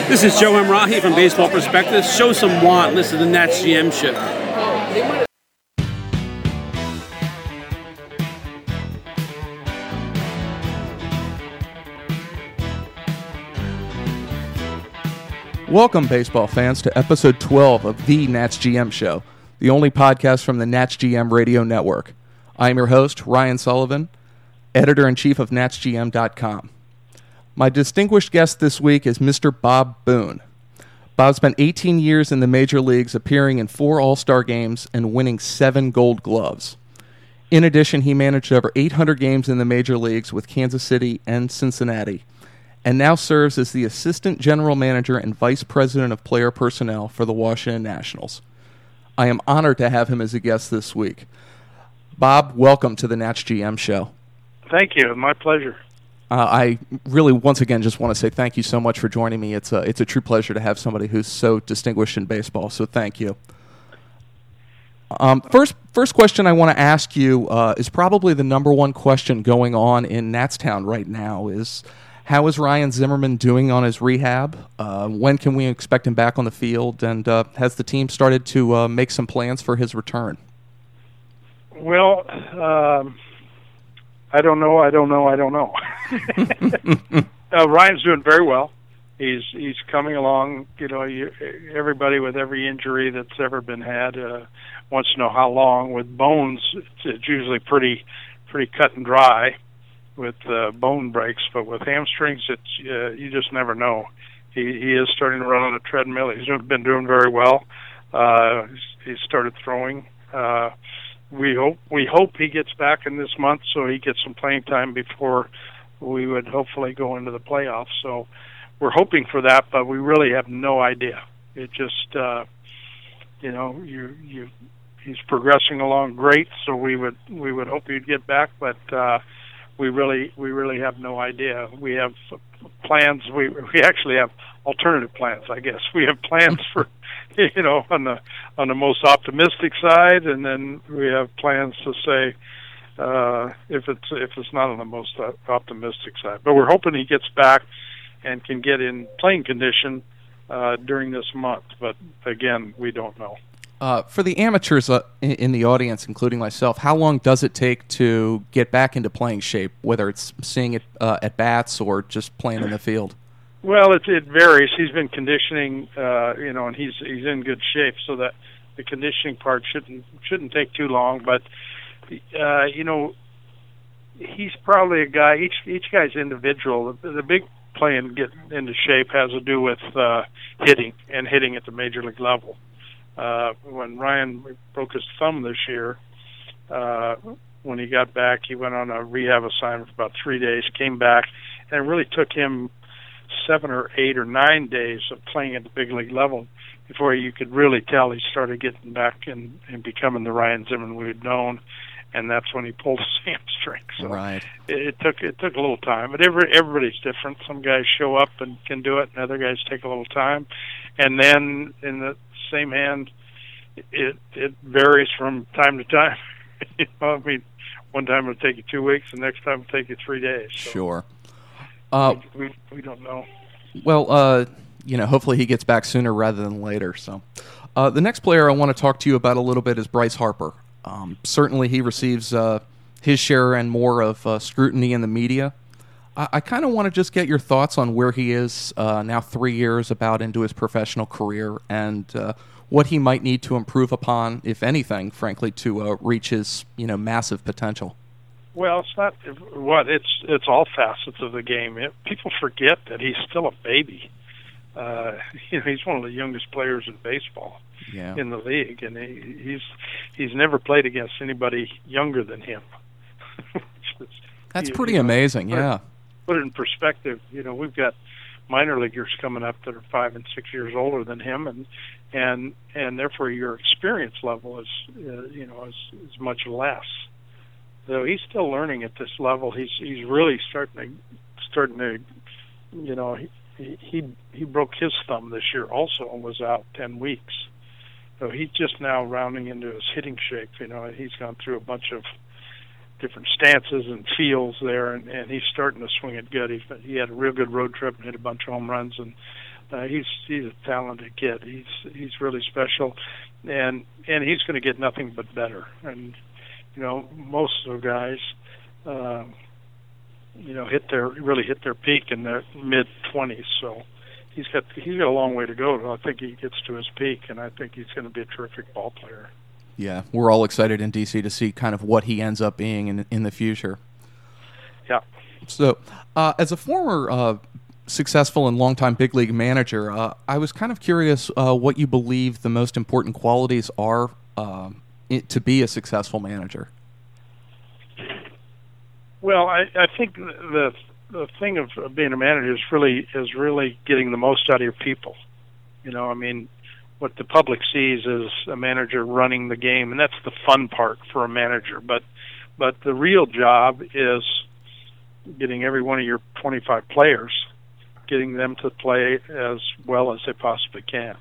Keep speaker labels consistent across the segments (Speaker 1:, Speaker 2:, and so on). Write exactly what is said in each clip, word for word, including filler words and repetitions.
Speaker 1: This is Joe Emrahi from Baseball Prospectus. Show some want. Listen to the Nats G M show.
Speaker 2: Welcome, baseball fans, to episode twelve of the Nats G M Show, the only podcast from the Nats G M Radio Network. I am your host, Ryan Sullivan, editor-in-chief of Nats G M dot com. My distinguished guest this week is Mister Bob Boone. Bob spent eighteen years in the major leagues, appearing in four All-Star games and winning seven Gold Gloves. In addition, he managed over eight hundred games in the major leagues with Kansas City and Cincinnati, and now serves as the Assistant General Manager and Vice President of Player Personnel for the Washington Nationals. I am honored to have him as a guest this week. Bob, welcome to the Nats G M Show.
Speaker 3: Thank you. My pleasure.
Speaker 2: Uh, I really, once again, just want to say thank you so much for joining me. It's a, it's a true pleasure to have somebody who's so distinguished in baseball, so thank you. Um, first, first question I want to ask you uh, is probably the number one question going on in Natstown right now is, how is Ryan Zimmerman doing on his rehab? Uh, when can we expect him back on the field? And uh, has the team started to uh, make some plans for his return?
Speaker 3: Well, um, I don't know. I don't know. I don't know. uh, Ryan's doing very well. He's he's coming along. You know, you, everybody with every injury that's ever been had uh, wants to know how long. With bones, it's, it's usually pretty pretty cut and dry with uh, bone breaks, but with hamstrings, it's uh, you just never know. He he is starting to run on a treadmill. He's been doing very well. Uh, he's, he's started throwing. Uh, we hope we hope he gets back in this month, so he gets some playing time before we would hopefully go into the playoffs. So we're hoping for that, but we really have no idea. It just uh, you know you you he's progressing along great, so we would we would hope he'd get back, but. Uh, We really, we really have no idea. We have plans. We we actually have alternative plans, I guess. We have plans for, you know, on the on the most optimistic side, and then we have plans to say uh, if it's if it's not on the most optimistic side. But we're hoping he gets back and can get in playing condition uh, during this month. But again, we don't know.
Speaker 2: Uh, for the amateurs uh, in, in the audience, including myself, how long does it take to get back into playing shape, whether it's seeing it uh, at bats or just playing in the field?
Speaker 3: Well, it, it varies. He's been conditioning, uh, you know, and he's he's in good shape, so that the conditioning part shouldn't shouldn't take too long. But uh, you know, he's probably a guy. Each each guy's individual. The, the big play in getting into shape has to do with uh, hitting and hitting at the major league level. Uh, when Ryan broke his thumb this year, uh, when he got back, he went on a rehab assignment for about three days, came back, and it really took him seven or eight or nine days of playing at the big league level before you could really tell he started getting back and, and becoming the Ryan Zimmerman we had known, and that's when he pulled his hamstring. So
Speaker 2: right.
Speaker 3: it, it took it took a little time, but every, everybody's different. Some guys show up and can do it, and other guys take a little time, and then in the same hand, it it varies from time to time. you know, I mean, one time it'll take you two weeks, the next time it'll take you three days. So
Speaker 2: sure. Uh,
Speaker 3: we, we we don't know.
Speaker 2: Well, uh, you know, hopefully he gets back sooner rather than later. So, uh, the next player I want to talk to you about a little bit is Bryce Harper. Um, certainly, he receives uh, his share and more of uh, scrutiny in the media. I, I kind of want to just get your thoughts on where he is uh, now, three years about into his professional career, and uh, what he might need to improve upon, if anything, frankly, to uh, reach his you know massive potential.
Speaker 3: Well, it's not what it's it's all facets of the game. It, people forget that he's still a baby. Uh, you know, he's one of the youngest players in baseball
Speaker 2: yeah.
Speaker 3: in the league, and he, he's he's never played against anybody younger than him.
Speaker 2: That's
Speaker 3: you,
Speaker 2: pretty
Speaker 3: you know,
Speaker 2: amazing.
Speaker 3: put
Speaker 2: Yeah.
Speaker 3: It, put it in perspective. You know, we've got minor leaguers coming up that are five and six years older than him, and and and therefore your experience level is uh, you know is, is much less. So he's still learning at this level. He's he's really starting to starting to you know he he he broke his thumb this year also and was out ten weeks. So he's just now rounding into his hitting shape. You know, he's gone through a bunch of different stances and feels there, and, and he's starting to swing it good. He he had a real good road trip and hit a bunch of home runs, and Uh, he's he's a talented kid. He's he's really special, and and he's going to get nothing but better. And you know, most of the guys, uh, you know, hit their really hit their peak in their mid twenties. So he's got he's got a long way to go. I think he gets to his peak, and I think he's going to be a terrific ball player.
Speaker 2: Yeah, we're all excited in D C to see kind of what he ends up being in in the future.
Speaker 3: Yeah.
Speaker 2: So, uh, as a former uh, successful and longtime big league manager, uh, I was kind of curious uh, what you believe the most important qualities are uh, it, to be a successful manager.
Speaker 3: Well, I, I think the the thing of being a manager is really is really getting the most out of your people. You know, I mean, what the public sees is a manager running the game, and that's the fun part for a manager. But but the real job is getting every one of your twenty-five players, getting them to play as well as they possibly can.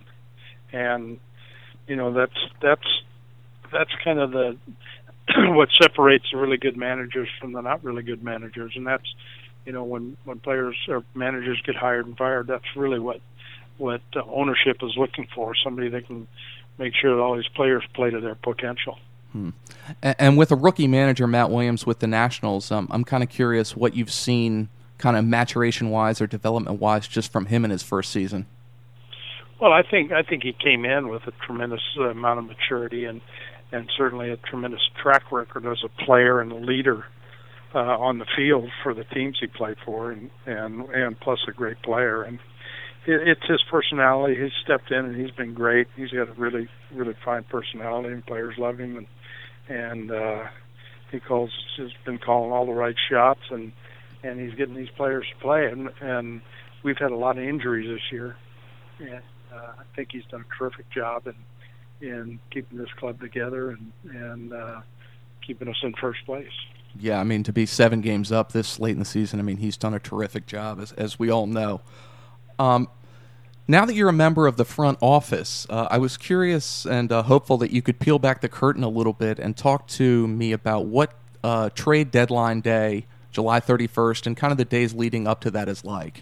Speaker 3: And you know, that's that's that's kind of the what separates the really good managers from the not really good managers. And that's, you know, when when players or managers get hired and fired, that's really what what uh, ownership is looking for, somebody that can make sure that all these players play to their potential.
Speaker 2: Hmm. And, and with a rookie manager, Matt Williams, with the Nationals, um, I'm kind of curious what you've seen kind of maturation-wise or development-wise just from him in his first season.
Speaker 3: Well, I think I think he came in with a tremendous uh, amount of maturity and, and certainly a tremendous track record as a player and a leader uh, on the field for the teams he played for, and, and, and plus a great player. And it, it's his personality. He's stepped in and he's been great. He's got a really, really fine personality, and players love him. And and uh, he calls, has been calling all the right shots, and and he's getting these players to play. And, and we've had a lot of injuries this year, and uh, I think he's done a terrific job in in keeping this club together and and uh, keeping us in first place.
Speaker 2: Yeah, I mean, to be seven games up this late in the season, I mean, he's done a terrific job, as as we all know. Um, now that you're a member of the front office, uh, I was curious and uh, hopeful that you could peel back the curtain a little bit and talk to me about what uh, trade deadline day, July thirty-first, and kind of the days leading up to that is like.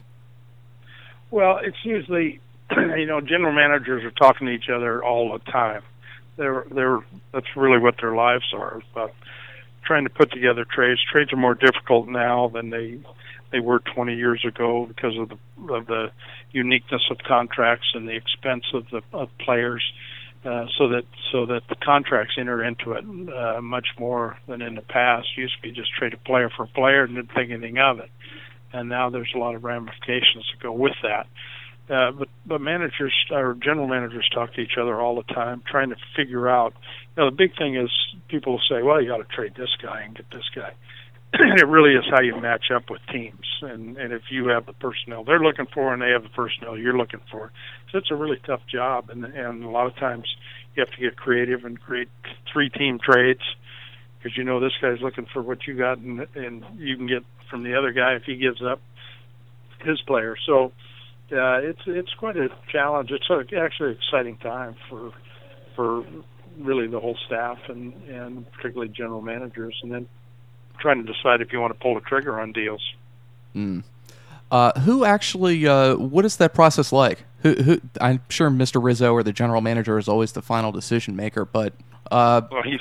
Speaker 3: Well, it's usually, you know, general managers are talking to each other all the time. They're they're that's really what their lives are, about trying to put together trades. Trades are more difficult now than they they were twenty years ago because of the of the uniqueness of contracts and the expense of the of players. Uh, so that so that the contracts enter into it uh, much more than in the past. Used to be just trade a player for a player and didn't think anything of it, and now there's a lot of ramifications that go with that. Uh, but but managers or general managers talk to each other all the time, trying to figure out. You know, the big thing is people will say, "Well, you got to trade this guy and get this guy." And it really is how you match up with teams, and and if you have the personnel they're looking for and they have the personnel you're looking for, so it's a really tough job. And and a lot of times you have to get creative and create three-team trades because you know this guy's looking for what you got, and and you can get from the other guy if he gives up his player. So uh, it's it's quite a challenge. It's actually an exciting time for for really the whole staff and and particularly general managers, and then trying to decide if you want to pull the trigger on deals.
Speaker 2: Mm. Uh, who actually? Uh, what is that process like? Who, who? I'm sure Mister Rizzo or the general manager is always the final decision maker, but uh,
Speaker 3: well, he's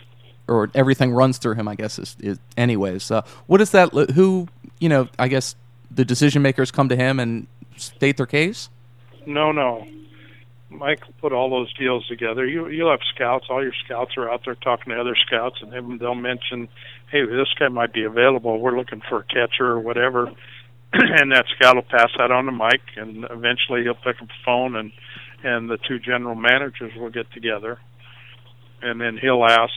Speaker 2: or everything runs through him. I guess is, is anyways. Uh, what is that? Who? You know, I guess the decision makers come to him and state their case.
Speaker 3: No, no. Mike will put all those deals together. You, you'll have scouts. All your scouts are out there talking to other scouts, and they'll mention, hey, this guy might be available. We're looking for a catcher or whatever. And that scout will pass that on to Mike, and eventually he'll pick up the phone, and, and the two general managers will get together. And then he'll ask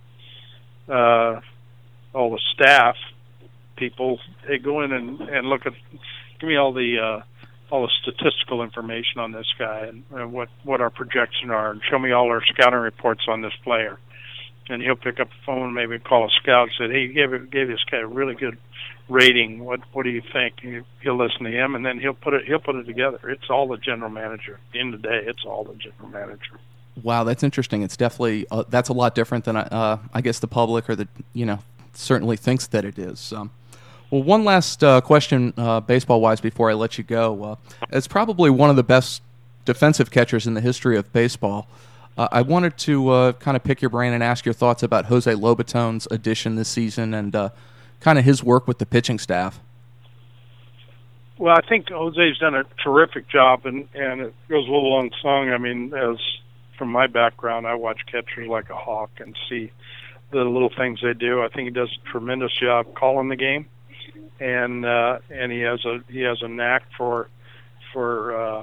Speaker 3: uh, all the staff people, hey, go in and, and look at, give me all the uh, all the statistical information on this guy and, and what, what our projections are, and show me all our scouting reports on this player. And he'll pick up the phone and maybe call a scout and say, hey, you gave, gave this guy a really good rating. What what do you think? And he'll listen to him, and then he'll put it he'll put it together. It's all the general manager. At the end of the day, it's all the general manager.
Speaker 2: Wow, that's interesting. It's definitely uh, that's a lot different than uh, I guess the public or the you know certainly thinks that it is. Um, Well, one last uh, question, uh, baseball-wise, before I let you go. Uh, as probably one of the best defensive catchers in the history of baseball, uh, I wanted to uh, kind of pick your brain and ask your thoughts about Jose Lobaton's addition this season and uh, kind of his work with the pitching staff.
Speaker 3: Well, I think Jose's done a terrific job, and, and it goes a little unsung. I mean, as from my background, I watch catchers like a hawk and see the little things they do. I think he does a tremendous job calling the game, and uh, and he has a he has a knack for for uh,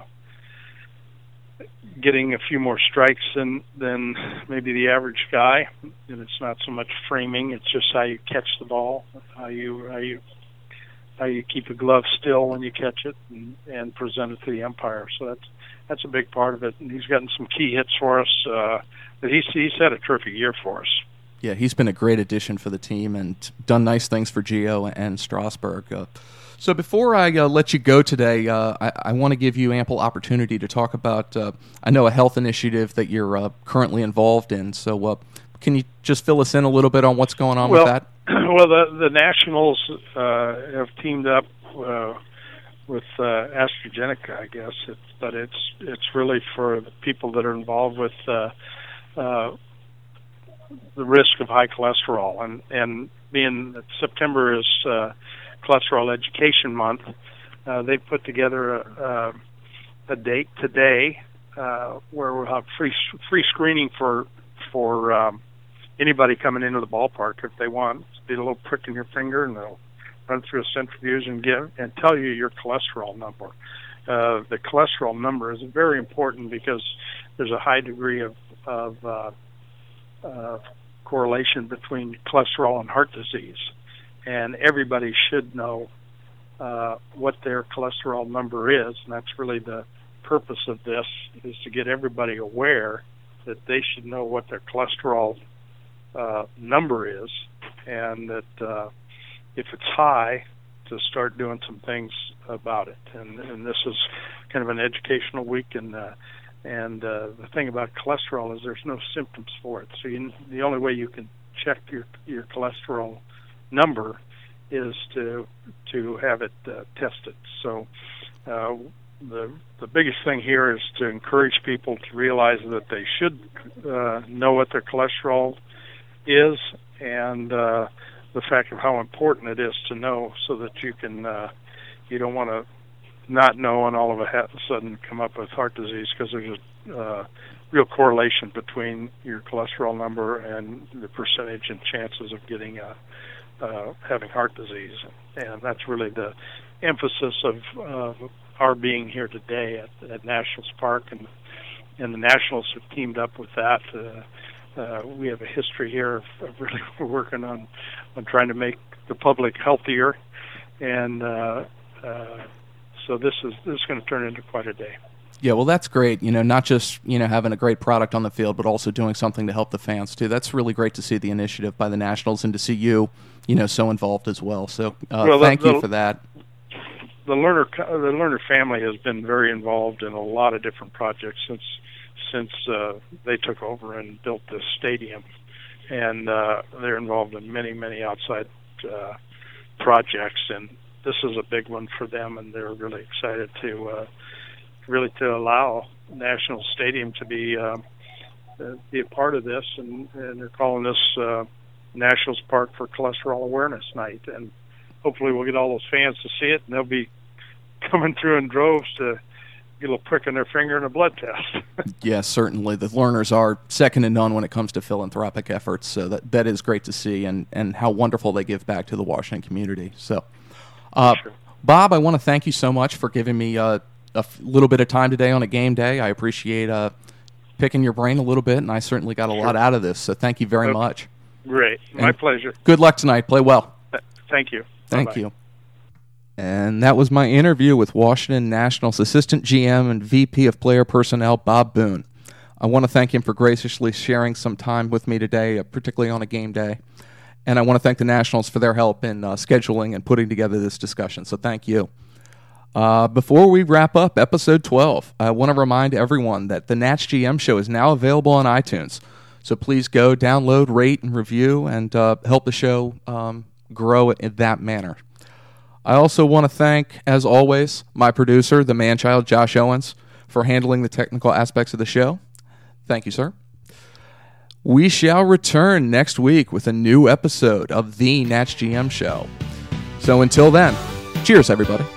Speaker 3: getting a few more strikes than than maybe the average guy. And it's not so much framing; it's just how you catch the ball, how you how you how you keep a glove still when you catch it and, and present it to the umpire. So that's that's a big part of it. And he's gotten some key hits for us. Uh, but he's he's had a terrific year for us.
Speaker 2: Yeah, he's been a great addition for the team and done nice things for Gio and Strasburg. Uh, so before I uh, let you go today, uh, I, I want to give you ample opportunity to talk about, uh, I know, a health initiative that you're uh, currently involved in. So uh, can you just fill us in a little bit on what's going on
Speaker 3: well,
Speaker 2: with that?
Speaker 3: Well, the, the Nationals uh, have teamed up uh, with uh, AstraZeneca, I guess, it, but it's it's really for the people that are involved with uh, uh, the risk of high cholesterol. And, and being that September is uh, Cholesterol Education Month, uh, they put together a, a, a date today uh, where we'll have free free screening for for um, anybody coming into the ballpark if they want. Be a little prick in your finger, and they'll run through a centrifuge and give and tell you your cholesterol number. Uh, the cholesterol number is very important because there's a high degree of, of uh, uh, correlation between cholesterol and heart disease, and everybody should know uh, what their cholesterol number is, and that's really the purpose of this, is to get everybody aware that they should know what their cholesterol uh, number is, and that uh, if it's high, to start doing some things about it. And, and this is kind of an educational week, and uh, and uh, the thing about cholesterol is there's no symptoms for it. So you, the only way you can check your your cholesterol number is to to have it uh, tested. So uh, the the biggest thing here is to encourage people to realize that they should uh, know what their cholesterol is, and uh, the fact of how important it is to know, so that you can uh, you don't want to not know and all of a sudden come up with heart disease, because there's a uh, real correlation between your cholesterol number and the percentage and chances of getting uh, uh, having heart disease. And that's really the emphasis of uh, our being here today at, at Nationals Park, and and the Nationals have teamed up with that. Uh, Uh, we have a history here of, of really working on, on trying to make the public healthier, and uh, uh, so this is this is going to turn into quite a day.
Speaker 2: Yeah, well, that's great. You know, not just you know having a great product on the field, but also doing something to help the fans too. That's really great to see the initiative by the Nationals, and to see you, you know, so involved as well. So uh,
Speaker 3: well,
Speaker 2: thank
Speaker 3: the,
Speaker 2: you for that.
Speaker 3: The Lerner the Lerner family has been very involved in a lot of different projects since. since uh, they took over and built this stadium, and uh, they're involved in many, many outside uh, projects, and this is a big one for them, and they're really excited to uh, really to allow National Stadium to be uh, uh, be a part of this, and, and they're calling this uh, Nationals Park for Cholesterol Awareness Night, and hopefully we'll get all those fans to see it, and they'll be coming through in droves to get a little prick in their finger and a blood test.
Speaker 2: Yes, certainly. The Lerners are second to none when it comes to philanthropic efforts, so that that is great to see, and, and how wonderful they give back to the Washington community. So, uh,
Speaker 3: sure.
Speaker 2: Bob, I want to thank you so much for giving me uh, a f- little bit of time today on a game day. I appreciate uh, picking your brain a little bit, and I certainly got a
Speaker 3: sure.
Speaker 2: lot out of this, so thank you very
Speaker 3: okay.
Speaker 2: much.
Speaker 3: Great. My
Speaker 2: and
Speaker 3: pleasure.
Speaker 2: Good luck tonight. Play well.
Speaker 3: Thank you.
Speaker 2: Thank
Speaker 3: Bye-bye.
Speaker 2: you. And that was my interview with Washington Nationals Assistant G M and V P of Player Personnel, Bob Boone. I want to thank him for graciously sharing some time with me today, uh, particularly on a game day. And I want to thank the Nationals for their help in uh, scheduling and putting together this discussion. So thank you. Uh, before we wrap up episode twelve, I want to remind everyone that the Nats G M show is now available on iTunes. So please go download, rate, and review, and uh, help the show um, grow in that manner. I also want to thank, as always, my producer, the man-child, Josh Owens, for handling the technical aspects of the show. Thank you, sir. We shall return next week with a new episode of the Nats G M Show. So until then, cheers, everybody.